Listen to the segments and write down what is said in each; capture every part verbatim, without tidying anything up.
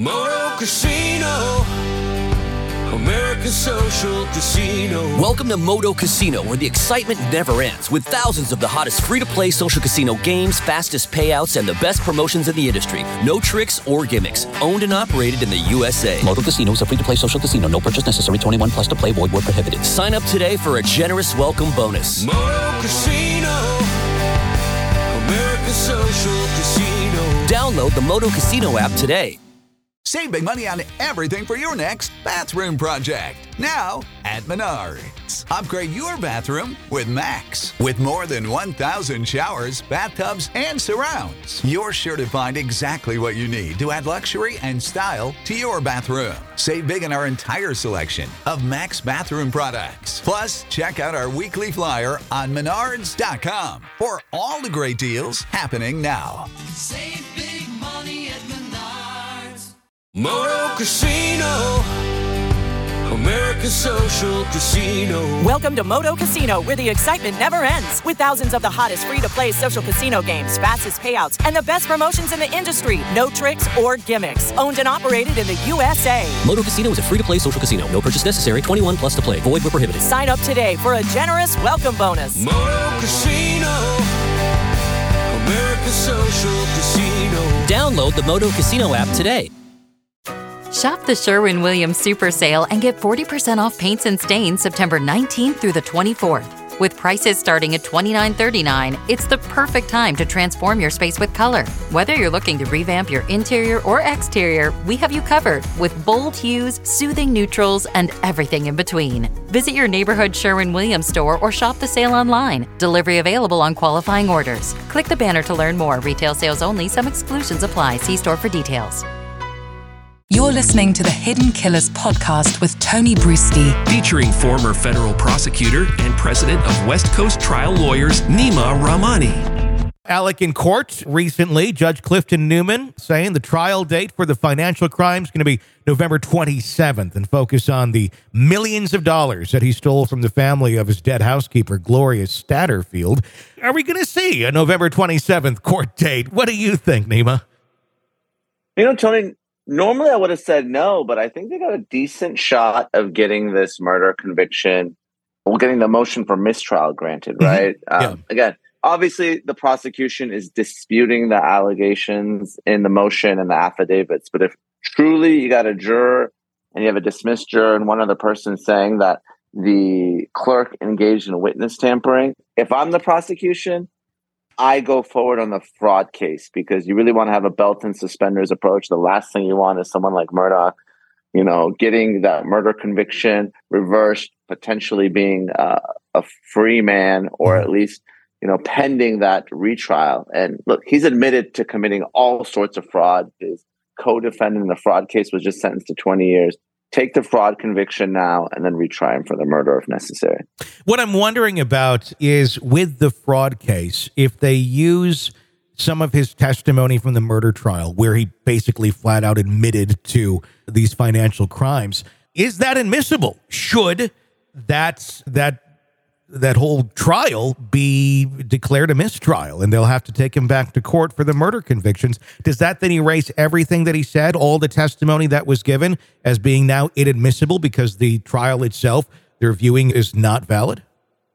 Moto Casino, American Social Casino. Welcome to Moto Casino, where the excitement never ends, with thousands of the hottest free-to-play social casino games, fastest payouts, and the best promotions in the industry. No tricks or gimmicks. Owned and operated in the U S A. Moto Casino is a free-to-play social casino. No purchase necessary. twenty-one plus to play. Void where prohibited. Sign up today for a generous welcome bonus. Moto Casino, American Social Casino. Download the Moto Casino app today. Save big money on everything for your next bathroom project. Now at Menards. Upgrade your bathroom with Max. With more than one thousand showers, bathtubs, and surrounds, you're sure to find exactly what you need to add luxury and style to your bathroom. Save big on our entire selection of Max bathroom products. Plus, check out our weekly flyer on menards dot com for all the great deals happening now. Save big money at Menards. Moto Casino, American Social Casino. Welcome to Moto Casino, where the excitement never ends. With thousands of the hottest free-to-play social casino games, fastest payouts, and the best promotions in the industry. No tricks or gimmicks. Owned and operated in the U S A. Moto Casino is a free-to-play social casino. No purchase necessary. twenty-one plus to play. Void where prohibited. Sign up today for a generous welcome bonus. Moto Casino, American Social Casino. Download the Moto Casino app today. Shop the Sherwin-Williams Super Sale and get forty percent off paints and stains September nineteenth through the twenty-fourth. With prices starting at twenty-nine thirty-nine, it's the perfect time to transform your space with color. Whether you're looking to revamp your interior or exterior, we have you covered with bold hues, soothing neutrals, and everything in between. Visit your neighborhood Sherwin-Williams store or shop the sale online. Delivery available on qualifying orders. Click the banner to learn more. Retail sales only. Some exclusions apply. See store for details. You're listening to the Hidden Killers podcast with Tony Bruschi, featuring former federal prosecutor and president of West Coast Trial Lawyers, Nima Rahmani. Alec in court recently, Judge Clifton Newman saying the trial date for the financial crime is going to be November twenty-seventh and focus on the millions of dollars that he stole from the family of his dead housekeeper, Gloria Statterfield. Are we going to see a November twenty-seventh court date? What do you think, Nima? You know, Tony, normally I would have said no, but I think they got a decent shot of getting this murder conviction, well, getting the motion for mistrial granted, right? Mm-hmm. Um, yeah. Again, obviously the prosecution is disputing the allegations in the motion and the affidavits, but if truly you got a juror and you have a dismissed juror and one other person saying that the clerk engaged in witness tampering, if I'm the prosecution, I go forward on the fraud case because you really want to have a belt and suspenders approach. The last thing you want is someone like Murdaugh, you know, getting that murder conviction reversed, potentially being uh, a free man, or at least, you know, pending that retrial. And look, he's admitted to committing all sorts of fraud. His co-defendant in the fraud case was just sentenced to twenty years. Take the fraud conviction now and then retry him for the murder if necessary. What I'm wondering about is with the fraud case, if they use some of his testimony from the murder trial where he basically flat out admitted to these financial crimes, is that admissible? Should that, that, that whole trial be declared a mistrial and they'll have to take him back to court for the murder convictions? Does that then erase everything that he said, all the testimony that was given, as being now inadmissible because the trial itself, they're viewing, is not valid?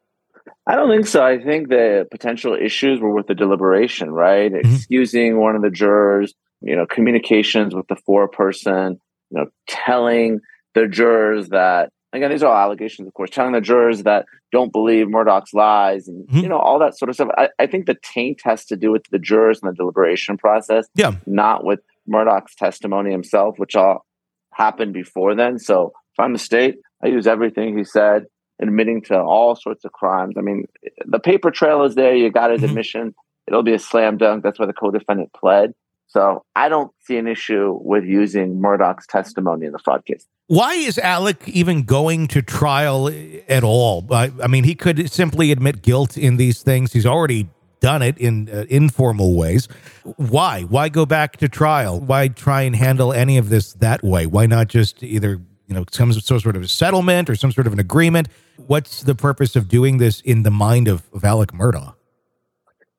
I don't think so. I think the potential issues were with the deliberation, right? Mm-hmm. Excusing one of the jurors, you know, communications with the foreperson, you know, telling the jurors that, again, these are all allegations, of course, telling the jurors that don't believe Murdaugh's lies and, mm-hmm. you know, all that sort of stuff. I, I think the taint has to do with the jurors and the deliberation process, yeah, not with Murdaugh's testimony himself, which all happened before then. So if I'm the state, I use everything he said, admitting to all sorts of crimes. I mean, the paper trail is there. You got his mm-hmm. admission. It'll be a slam dunk. That's why the co-defendant pled. So I don't see an issue with using Murdaugh's testimony in the fraud case. Why is Alec even going to trial at all? I, I mean, he could simply admit guilt in these things. He's already done it in uh, informal ways. Why? Why go back to trial? Why try and handle any of this that way? Why not just either, you know, some sort of a settlement or some sort of an agreement? What's the purpose of doing this in the mind of, of Alec Murdaugh?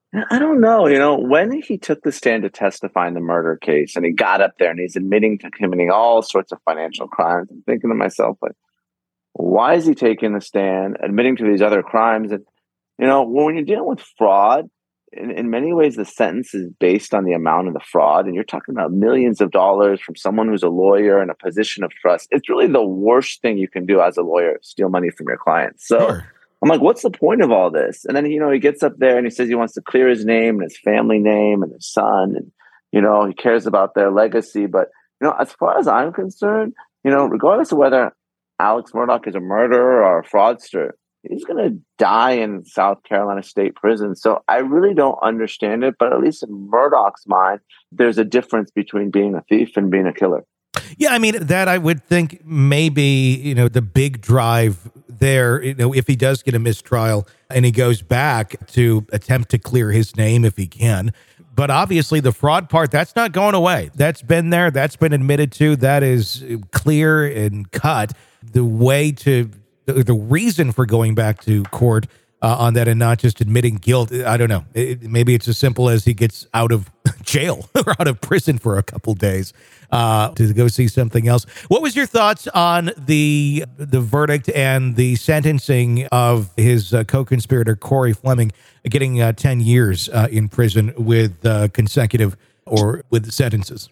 I don't know. You know, when he took the stand to testify in the murder case and he got up there and he's admitting to committing all sorts of financial crimes, I'm thinking to myself, like, why is he taking the stand, admitting to these other crimes? And, you know, when you're dealing with fraud, in, in many ways, the sentence is based on the amount of the fraud. And you're talking about millions of dollars from someone who's a lawyer in a position of trust. It's really the worst thing you can do as a lawyer, steal money from your clients. So sure. I'm like, what's the point of all this? And then, you know, he gets up there and he says he wants to clear his name and his family name and his son. And, you know, he cares about their legacy. But, you know, as far as I'm concerned, you know, regardless of whether Alex Murdaugh is a murderer or a fraudster, he's going to die in South Carolina State Prison. So I really don't understand it. But at least in Murdaugh's mind, there's a difference between being a thief and being a killer. Yeah, I mean, that I would think maybe, you know, the big drive there, you know, if he does get a mistrial and he goes back to attempt to clear his name if he can. But obviously the fraud part, that's not going away. That's been there. That's been admitted to. That is clear and cut. The way to, the, the reason for going back to court uh, on that and not just admitting guilt, I don't know. It, maybe it's as simple as he gets out of jail or out of prison for a couple days uh, to go see something else. What was your thoughts on the the verdict and the sentencing of his uh, co-conspirator, Corey Fleming, getting uh, ten years uh, in prison with uh, consecutive or with sentences?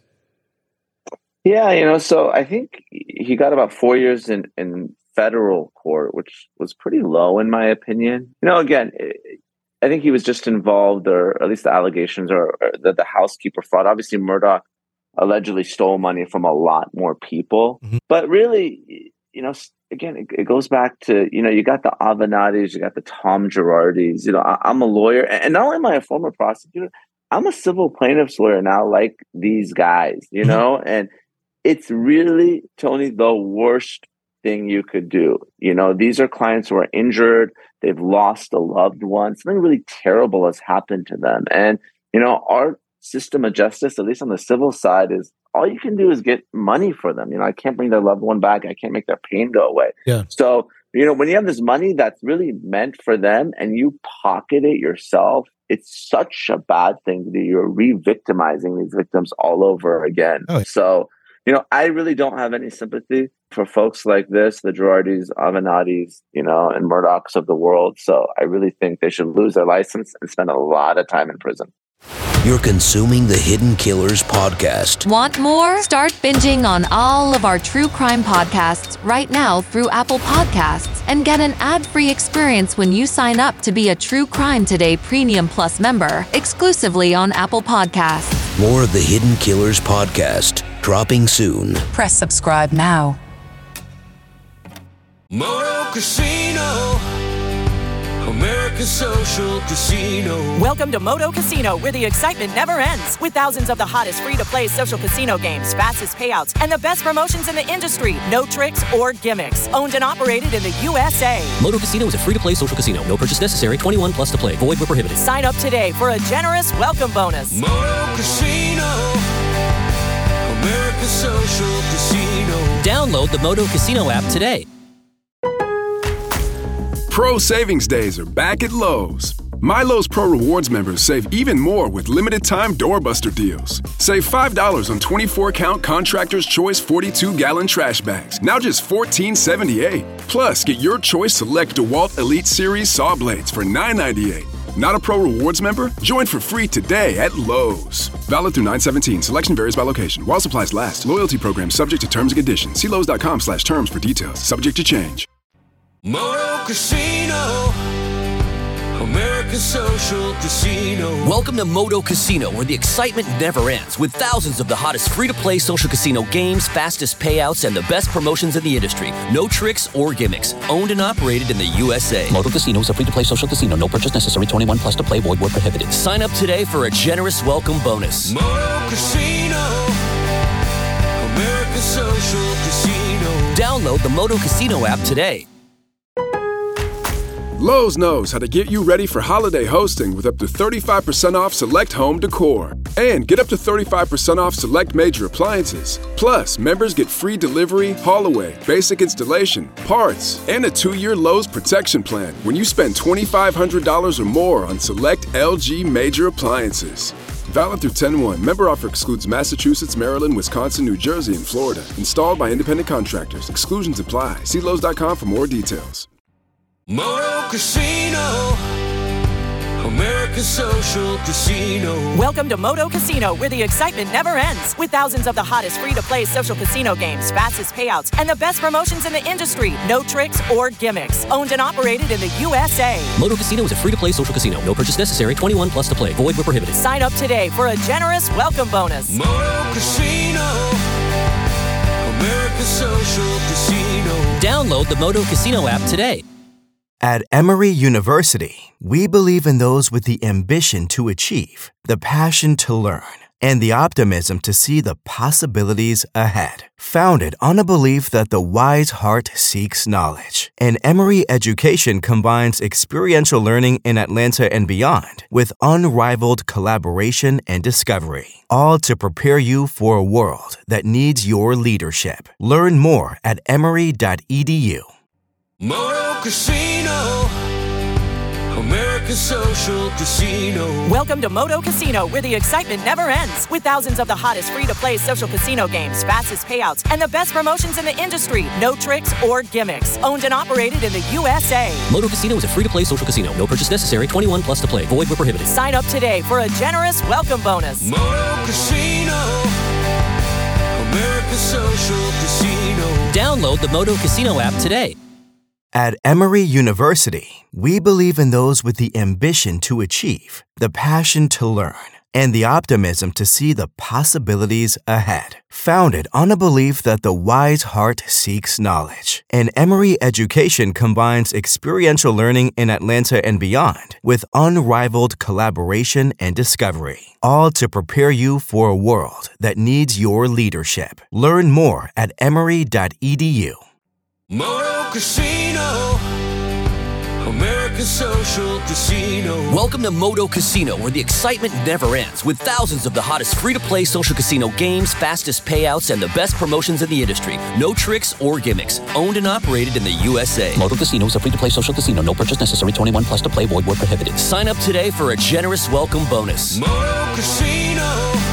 Yeah, you know, so I think he got about four years in, in federal court, which was pretty low in my opinion. You know, again, I think he was just involved, or at least the allegations are, are the, the housekeeper fraud. Obviously, Murdaugh allegedly stole money from a lot more people. Mm-hmm. But really, you know, again, it, it goes back to, you know, you got the Avenattis, you got the Tom Girardis. You know, I, I'm a lawyer. And not only am I a former prosecutor, I'm a civil plaintiff's lawyer now, like these guys, you mm-hmm. know? And it's really, Tony, the worst thing you could do. You know, these are clients who are injured. They've lost a loved one. Something really terrible has happened to them. And, you know, our system of justice, at least on the civil side, is all you can do is get money for them. You know, I can't bring their loved one back. I can't make their pain go away. Yeah. So, you know, when you have this money that's really meant for them and you pocket it yourself, it's such a bad thing to do. You're re-victimizing these victims all over again. Oh. So, you know, I really don't have any sympathy for folks like this, the Girardis, Avenattis, you know, and Murdaughs of the world. So I really think they should lose their license and spend a lot of time in prison. You're consuming the Hidden Killers podcast. Want more? Start binging on all of our true crime podcasts right now through Apple Podcasts and get an ad-free experience when you sign up to be a True Crime Today Premium Plus member exclusively on Apple Podcasts. More of the Hidden Killers podcast dropping soon. Press subscribe now. Moto Casino, America's social casino. Welcome to Moto Casino, where the excitement never ends. With thousands of the hottest free-to-play social casino games, fastest payouts, and the best promotions in the industry. No tricks or gimmicks. Owned and operated in the U S A. Moto Casino is a free-to-play social casino. No purchase necessary. twenty-one plus to play. Void where prohibited. Sign up today for a generous welcome bonus. Moto Casino, America's social casino. Download the Moto Casino app today. Pro Savings Days are back at Lowe's. My Lowe's Pro Rewards members save even more with limited-time doorbuster deals. Save five dollars on twenty-four count Contractor's Choice forty-two gallon trash bags, now just fourteen seventy-eight. Plus, get your choice select DeWalt Elite Series saw blades for nine ninety-eight. Not a Pro Rewards member? Join for free today at Lowe's. Valid through nine seventeen. Selection varies by location. While supplies last. Loyalty program subject to terms and conditions. See Lowe's.com slash terms for details. Subject to change. Moto Casino, America's social casino. Welcome to Moto Casino, where the excitement never ends, with thousands of the hottest free-to-play social casino games, fastest payouts, and the best promotions in the industry. No tricks or gimmicks. Owned and operated in the U S A. Moto Casino is a free-to-play social casino. No purchase necessary. twenty-one plus to play. Void where prohibited. Sign up today for a generous welcome bonus. Moto Casino, America's social casino. Download the Moto Casino app today. Lowe's knows how to get you ready for holiday hosting with up to thirty-five percent off select home decor. And get up to thirty-five percent off select major appliances. Plus, members get free delivery, haul away, basic installation, parts, and a two-year Lowe's protection plan when you spend twenty-five hundred dollars or more on select L G major appliances. Valid through ten one. Member offer excludes Massachusetts, Maryland, Wisconsin, New Jersey, and Florida. Installed by independent contractors. Exclusions apply. See Lowe's dot com for more details. Moto Casino, American Social Casino. Welcome to Moto Casino, where the excitement never ends. With thousands of the hottest free-to-play social casino games, fastest payouts, and the best promotions in the industry. No tricks or gimmicks. Owned and operated in the U S A. Moto Casino is a free-to-play social casino. No purchase necessary. twenty-one plus to play. Void where prohibited. Sign up today for a generous welcome bonus. Moto Casino, American Social Casino. Download the Moto Casino app today. At Emory University, we believe in those with the ambition to achieve, the passion to learn, and the optimism to see the possibilities ahead. Founded on a belief that the wise heart seeks knowledge, and Emory education combines experiential learning in Atlanta and beyond with unrivaled collaboration and discovery, all to prepare you for a world that needs your leadership. Learn more at emory dot e d u. Moto Casino, American Social Casino. Welcome to Moto Casino, where the excitement never ends. With thousands of the hottest free-to-play social casino games, fastest payouts, and the best promotions in the industry. No tricks or gimmicks. Owned and operated in the U S A. Moto Casino is a free-to-play social casino. No purchase necessary. twenty-one plus to play. Void where prohibited. Sign up today for a generous welcome bonus. Moto Casino, American Social Casino. Download the Moto Casino app today. At Emory University, we believe in those with the ambition to achieve, the passion to learn, and the optimism to see the possibilities ahead. Founded on a belief that the wise heart seeks knowledge, and Emory education combines experiential learning in Atlanta and beyond with unrivaled collaboration and discovery, all to prepare you for a world that needs your leadership. Learn more at emory dot e d u. Moto Casino, American Social Casino. Welcome to Moto Casino, where the excitement never ends. With thousands of the hottest free-to-play social casino games, fastest payouts, and the best promotions in the industry. No tricks or gimmicks. Owned and operated in the U S A. Moto Casino is a free-to-play social casino. No purchase necessary. twenty-one plus to play. Void where prohibited. Sign up today for a generous welcome bonus. Moto Casino,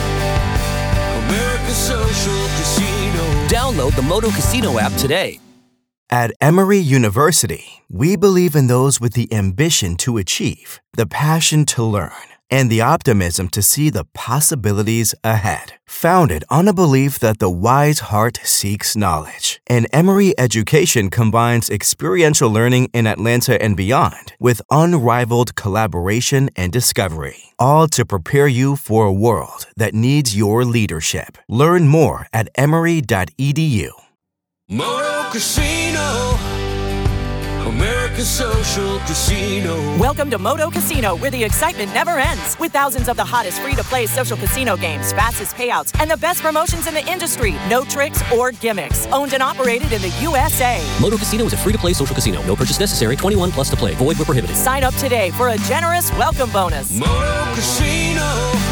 American Social Casino. Download the Moto Casino app today. At Emory University, we believe in those with the ambition to achieve, the passion to learn, and the optimism to see the possibilities ahead. Founded on a belief that the wise heart seeks knowledge, and Emory education combines experiential learning in Atlanta and beyond with unrivaled collaboration and discovery, all to prepare you for a world that needs your leadership. Learn more at emory dot e d u. Moto Casino, American Social Casino. Welcome to Moto Casino, where the excitement never ends. With thousands of the hottest free-to-play social casino games, fastest payouts, and the best promotions in the industry. No tricks or gimmicks. Owned and operated in the U S A. Moto Casino is a free-to-play social casino. No purchase necessary. twenty-one plus to play. Void where prohibited. Sign up today for a generous welcome bonus. Moto Casino,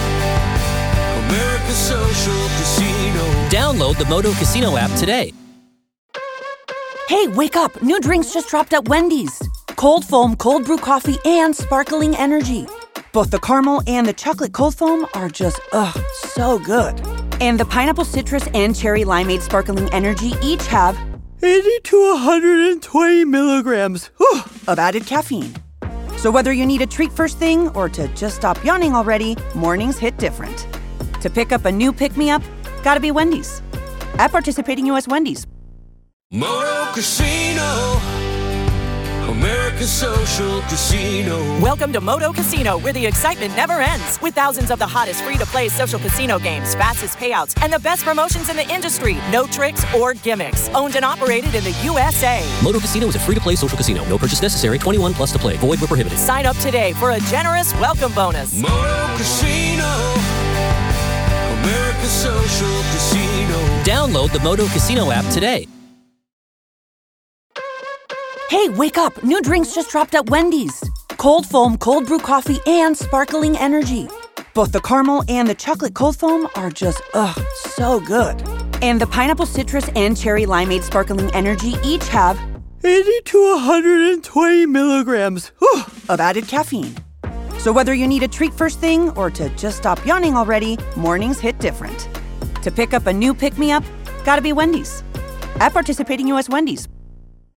American Social Casino. Download the Moto Casino app today. Hey, wake up! New drinks just dropped at Wendy's. Cold foam, cold brew coffee, and sparkling energy. Both the caramel and the chocolate cold foam are just, ugh, so good. And the pineapple citrus and cherry limeade sparkling energy each have eighty to one hundred twenty milligrams whew, of added caffeine. So whether you need a treat first thing or to just stop yawning already, mornings hit different. To pick up a new pick-me-up, gotta be Wendy's. At participating U S Wendy's. Moto Casino, American Social Casino. Welcome to Moto Casino, where the excitement never ends. With thousands of the hottest free-to-play social casino games, fastest payouts, and the best promotions in the industry. No tricks or gimmicks. Owned and operated in the U S A. Moto Casino is a free-to-play social casino. No purchase necessary. twenty-one plus to play. Void where prohibited. Sign up today for a generous welcome bonus. Moto Casino, American Social Casino. Download the Moto Casino app today. Hey, wake up! New drinks just dropped at Wendy's. Cold foam, cold brew coffee, and sparkling energy. Both the caramel and the chocolate cold foam are just, ugh, so good. And the pineapple citrus and cherry limeade sparkling energy each have eighty to one hundred twenty milligrams whew, of added caffeine. So whether you need a treat first thing or to just stop yawning already, mornings hit different. To pick up a new pick-me-up, gotta be Wendy's. At participating U S Wendy's.